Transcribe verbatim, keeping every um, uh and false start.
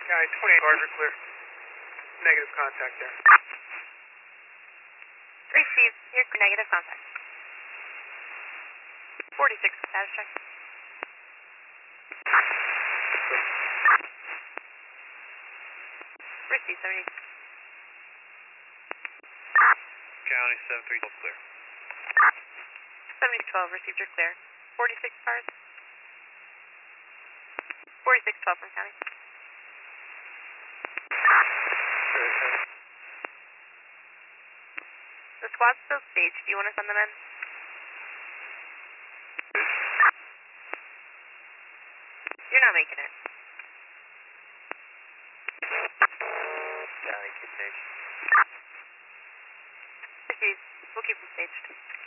County twenty-eight cars are clear. Negative contact there. Receive. Here, negative contact. forty-six, status check. Receive, seventy. County seven three twelve clear. seventy twelve, received, you're clear. forty-six cars. forty-six twelve from county. The squad's still staged. Do you want to send them in? You're not making it. County, keep stage. Receive. We'll keep them staged.